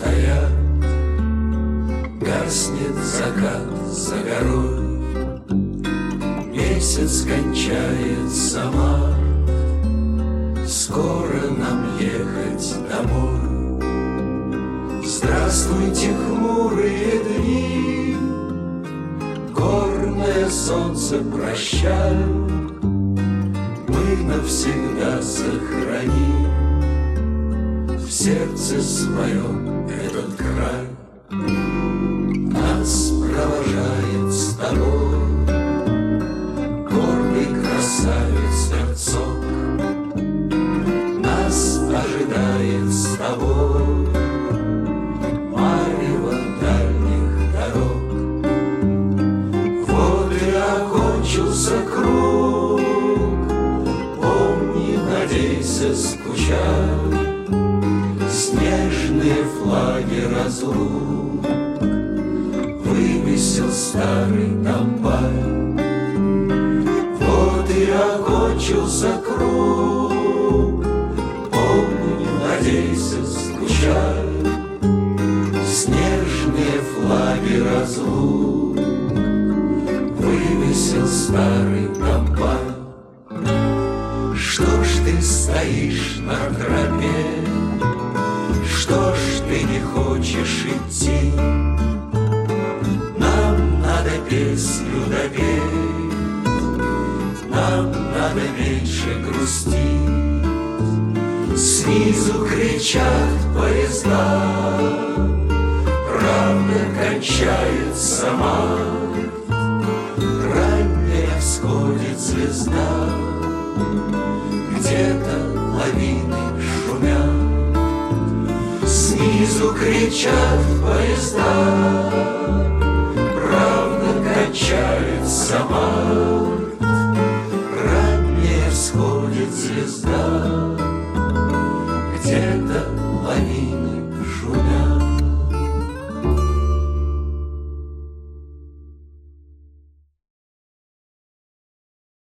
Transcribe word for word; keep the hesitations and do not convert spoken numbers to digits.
стоят, гаснет закат за горой, месяц кончается март, скоро нам ехать домой. Здравствуйте, хмурые дни, горное солнце прощай, мы навсегда сохраним в сердце своем этот край. Нас провожает с тобой гордый красавец Герцог, нас ожидает с тобой марево дальних дорог. Вот и окончился круг, помни, надейся, скучай, снежные флаги разлук вывесил старый трамвай. Вот и окончился круг, помни, надейся, скучай, снежные флаги разлук вывесил старый трамвай. Что ж ты стоишь на тропе, что ж ты не хочешь идти? Нам надо песню допеть, нам надо меньше грустить. Снизу кричат поезда, правда кончается март, ранняя всходит звезда, где-то лавины шумят. Снизу кричат поезда, правда кончается март, ранняя всходит звезда.